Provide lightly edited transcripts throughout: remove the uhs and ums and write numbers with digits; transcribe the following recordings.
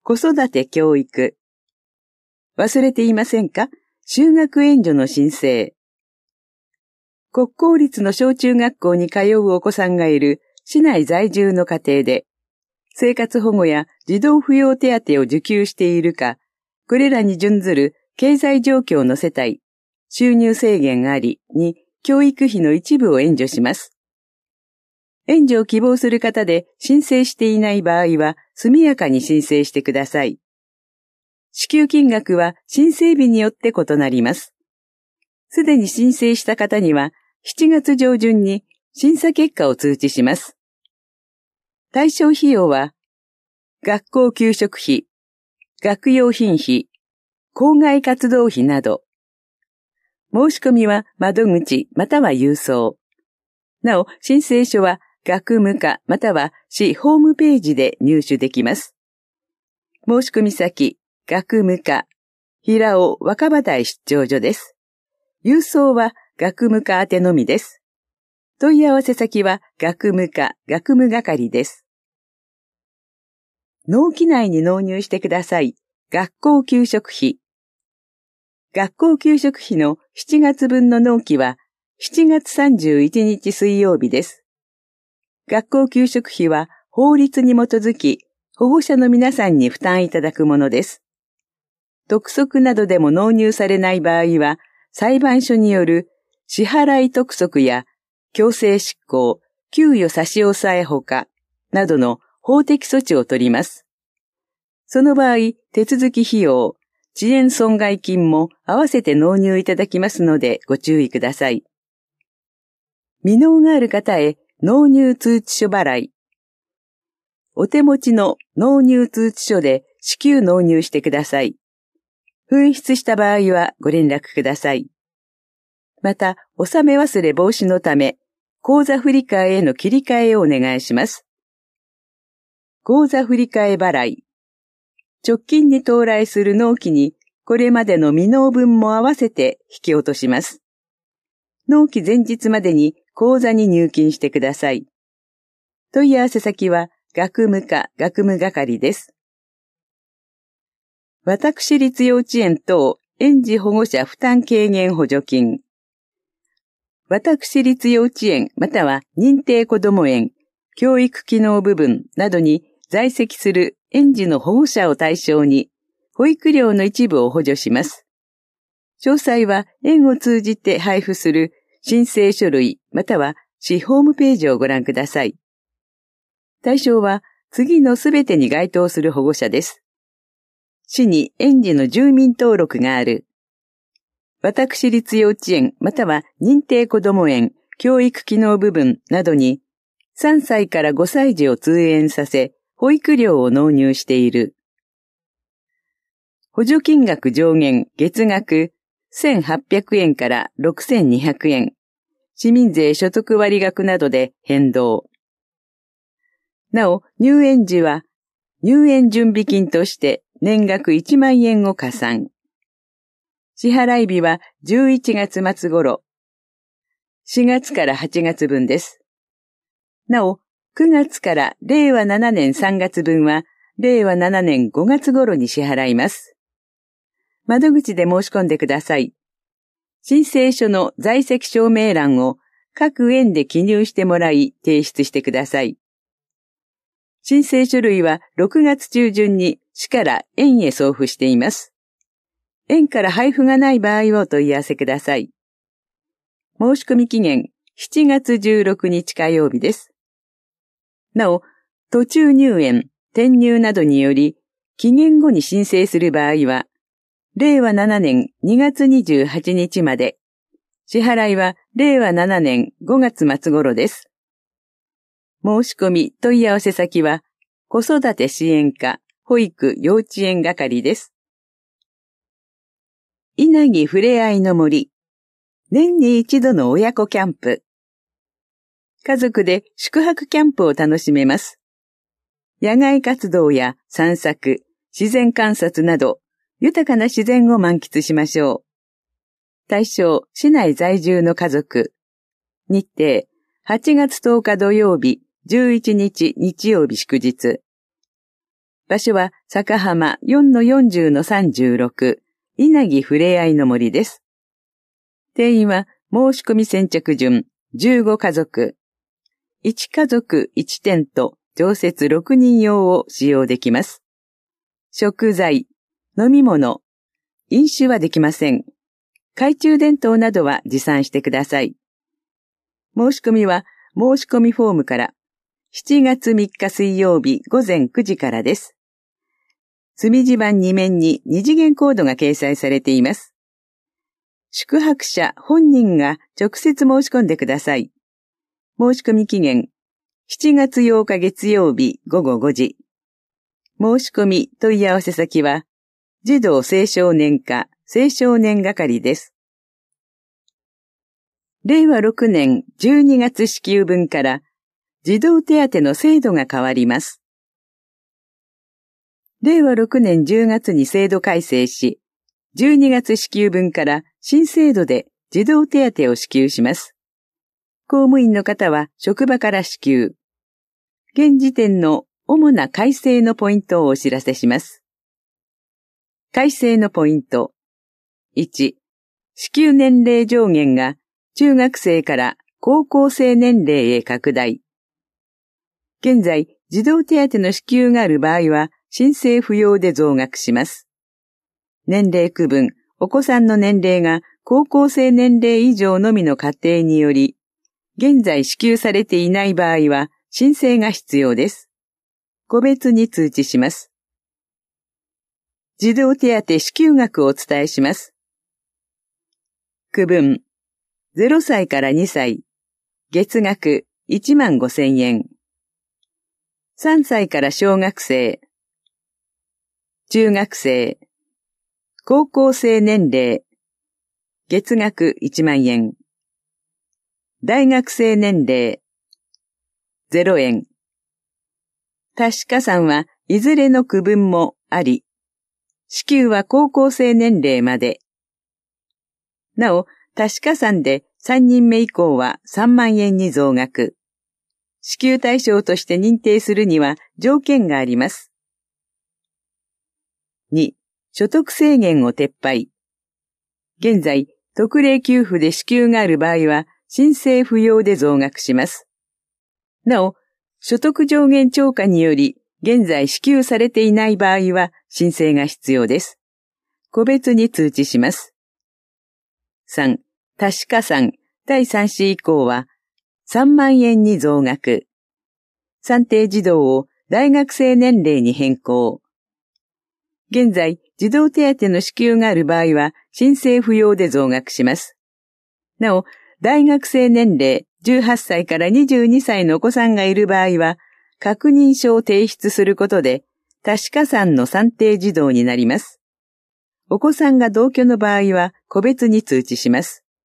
子育て教育。忘れていませんか？就学援助の申請。国公立の小中学校に通うお子さんがいる市内在住の家庭で、生活保護や児童扶養手当を受給しているか、これらに準ずる経済状況の世帯、収入制限ありに教育費の一部を援助します。援助を希望する方で申請していない場合は速やかに申請してください。支給金額は申請日によって異なります。すでに申請した方には7月上旬に審査結果を通知します。対象費用は、学校給食費、学用品費、校外活動費など。申し込みは窓口または郵送。なお、申請書は学務課または市ホームページで入手できます。申し込み先、学務課、平尾若葉台出張所です。郵送は学務課宛てのみです。問い合わせ先は学務課、学務係です。納期内に納入してください。学校給食費。学校給食費の7月分の納期は7月31日水曜日です。学校給食費は法律に基づき保護者の皆さんに負担いただくものです。督促などでも納入されない場合は裁判所による支払い督促や強制執行、給与差し押さえほかなどの法的措置を取ります。その場合、手続き費用、遅延損害金も合わせて納入いただきますのでご注意ください。未納がある方へ納入通知書払い。お手持ちの納入通知書で至急納入してください。紛失した場合はご連絡ください。また、納め忘れ防止のため、口座振替への切り替えをお願いします。口座振替払い。直近に到来する納期に、これまでの未納分も合わせて引き落とします。納期前日までに口座に入金してください。問い合わせ先は、学務課、学務係です。私立幼稚園等園児保護者負担軽減補助金。私立幼稚園または認定こども園、教育機能部分などに在籍する園児の保護者を対象に、保育料の一部を補助します。詳細は園を通じて配布する申請書類または市ホームページをご覧ください。対象は次のすべてに該当する保護者です。市に園児の住民登録がある。私立幼稚園または認定こども園、教育機能部分などに3歳から5歳児を通園させ、保育料を納入している。補助金額上限月額1,800円から6,200円。市民税所得割額などで変動。なお、入園時は入園準備金として年額1万円を加算。支払い日は11月末頃。4月から8月分です。なお、9月から令和7年3月分は、令和7年5月頃に支払います。窓口で申し込んでください。申請書の在籍証明欄を各園で記入してもらい提出してください。申請書類は6月中旬に市から園へ送付しています。園から配布がない場合をお問い合わせください。申し込み期限7月16日火曜日です。なお、途中入園、転入などにより、期限後に申請する場合は、令和7年2月28日まで、支払いは令和7年5月末頃です。申し込み問い合わせ先は、子育て支援課、保育幼稚園係です。稲城ふれあいの森、年に一度の親子キャンプ。家族で宿泊キャンプを楽しめます。野外活動や散策、自然観察など、豊かな自然を満喫しましょう。対象、市内在住の家族。日程、8月10日土曜日、11日日曜日祝日。 場所は坂浜 4-40-36 稲城ふれあいの森です。定員は申し込み先着順15家族。1家族1テント常設6人用を使用できます。食材、飲み物、飲酒はできません。懐中電灯などは持参してください。申し込みは申し込みフォームから7月3日水曜日午前9時からです。墨地板2面に2次元コードが掲載されています。宿泊者本人が直接申し込んでください。申し込み期限7月8日月曜日午後5時。申し込み問い合わせ先は児童青少年課青少年係です。令和6年12月支給分から児童手当の制度が変わります。令和6年10月に制度改正し、12月支給分から新制度で児童手当を支給します。公務員の方は職場から支給。現時点の主な改正のポイントをお知らせします。改正のポイント。1、支給年齢上限が中学生から高校生年齢へ拡大。現在、児童手当の支給がある場合は申請不要で増額します。年齢区分、お子さんの年齢が高校生年齢以上のみの家庭により、現在支給されていない場合は申請が必要です。個別に通知します。児童手当支給額をお伝えします。区分、0歳から2歳、月額15,000円。3歳から小学生、中学生、高校生年齢、月額1万円。大学生年齢、0円。足し加算はいずれの区分もあり、支給は高校生年齢まで。なお、足し加算で3人目以降は3万円に増額。支給対象として認定するには条件があります。2、所得制限を撤廃。現在、特例給付で支給がある場合は申請不要で増額します。なお、所得上限超過により現在支給されていない場合は申請が必要です。個別に通知します。3、足し加算第3子以降は3万円に増額。算定児童を大学生年齢に変更。現在、児童手当の支給がある場合は申請不要で増額します。なお、大学生年齢18歳から22歳のお子さんがいる場合は、確認書を提出することで、足し加算の算定児童になります。お子さんが同居の場合は個別に通知します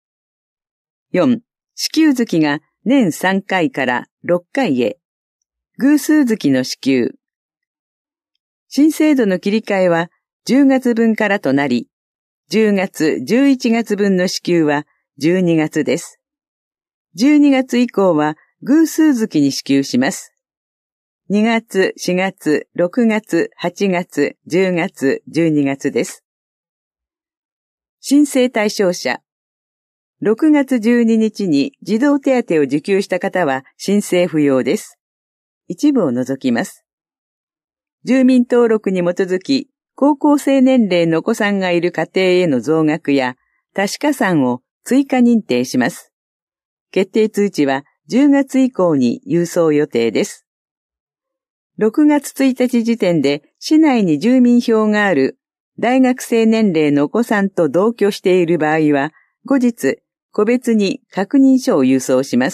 。4、支給月が年3回から6回へ。偶数月の支給。新制度の切り替えは10月分からとなり、10月、11月分の支給は12月です。12月以降は偶数月に支給します。2月、4月、6月、8月、10月、12月です。申請対象者。6月12日に児童手当を受給した方は申請不要です。一部を除きます。住民登録に基づき、高校生年齢のお子さんがいる家庭への増額や足し加算を追加認定します。決定通知は10月以降に郵送予定です。6月1日時点で市内に住民票がある大学生年齢のお子さんと同居している場合は、後日、個別に確認書を郵送します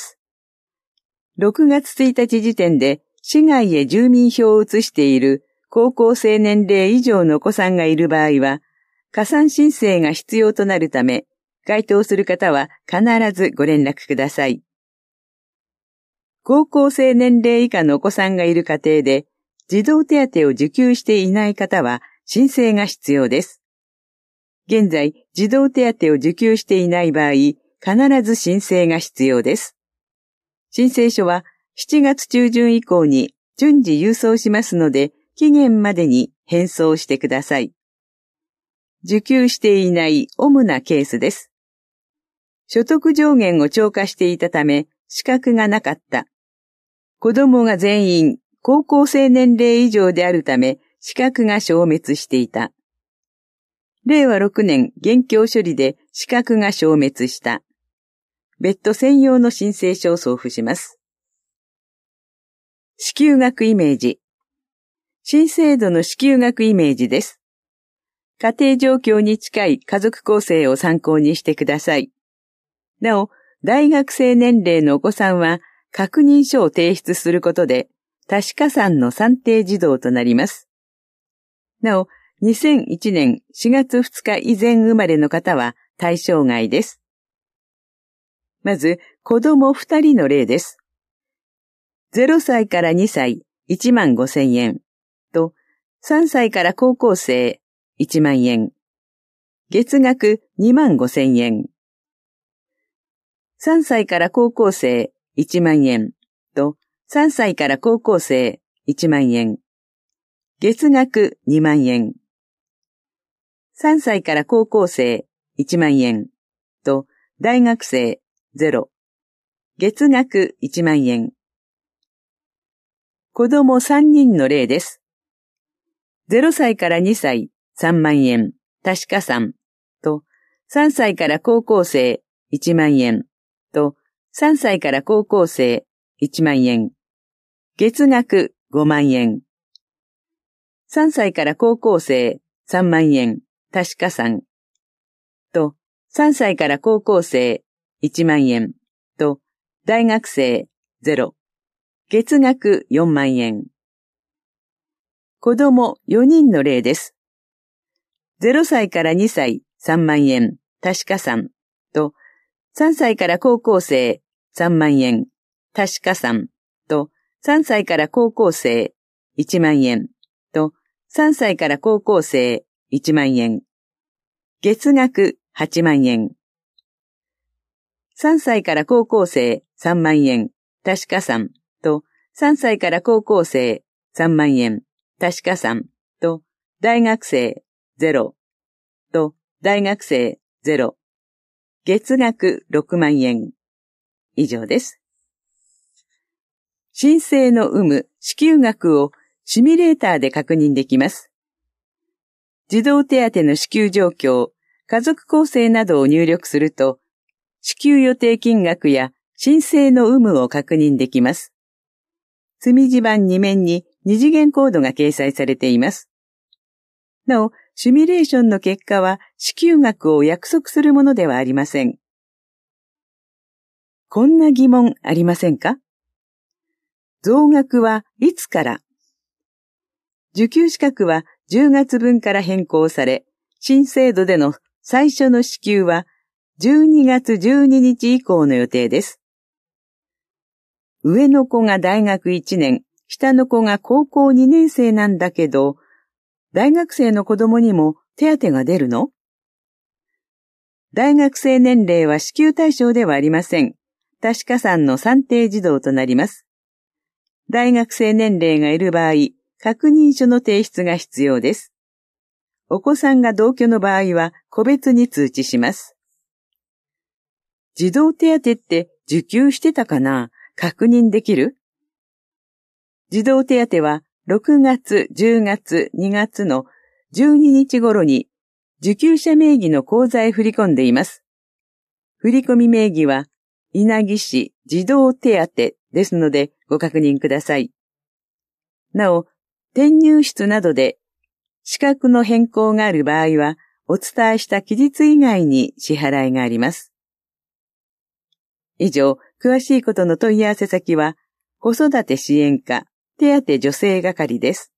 。6月1日時点で市外へ住民票を移している高校生年齢以上のお子さんがいる場合は、加算申請が必要となるため、該当する方は必ずご連絡ください。高校生年齢以下のお子さんがいる家庭で、児童手当を受給していない方は申請が必要です。現在、児童手当を受給していない場合、必ず申請が必要です。申請書は7月中旬以降に順次郵送しますので、 期限までに返送してください。受給していない主なケースです。所得上限を超過していたため資格がなかった。子供が全員高校生年齢以上であるため資格が消滅していた。令和6年現況処理で資格が消滅した。別途専用の申請書を送付します。支給額イメージ。新制度の支給額イメージです。家庭状況に近い家族構成を参考にしてください。なお、大学生年齢のお子さんは確認書を提出することで、多子加算の算定児童となります。なお、2001年4月2日以前生まれの方は対象外です。まず、子供2人の例です。0歳から2歳15,000円と、3歳から高校生1万円。月額25,000円。3歳から高校生1万円と、3歳から高校生1万円。月額2万円。3歳から高校生1万円と大学生0。月額1万円。子供3人の例です。0歳から2歳3万円多子加算と3歳から高校生1万円と3歳から高校生1万円。月額5万円。3歳から高校生3万円多子加算と3歳から高校生1万円と大学生0。月額4万円。子供4人の例です。0歳から2歳3万円多子加算と3歳から高校生3万円多子加算と3歳から高校生1万円と3歳から高校生1万円。月額8万円。3歳から高校生3万円多子加算と3歳から高校生3万円多子加算と大学生0と大学生0。月額6万円。以上です。申請の有無、支給額をシミュレーターで確認できます。児童手当の支給状況、家族構成などを入力すると、支給予定金額や申請の有無を確認できます。積地板2面に2次元コードが掲載されています。なお、シミュレーションの結果は支給額を約束するものではありません。こんな疑問ありませんか？増額はいつから？受給資格は10月分から変更され、新制度での最初の支給は12月12日以降の予定です。上の子が大学1年、下の子が高校2年生なんだけど、大学生の子供にも手当が出るの？大学生年齢は支給対象ではありません。多子加算の算定児童となります。大学生年齢がいる場合、確認書の提出が必要です。お子さんが同居の場合は個別に通知します。児童手当って受給してたかな？確認できる？児童手当は6月、10月、2月の12日頃に受給者名義の口座へ振り込んでいます。振込名義は稲城市児童手当ですのでご確認ください。なお、転入室などで資格の変更がある場合は、お伝えした期日以外に支払いがあります。以上、詳しいことの問い合わせ先は、子育て支援課手当助成係です。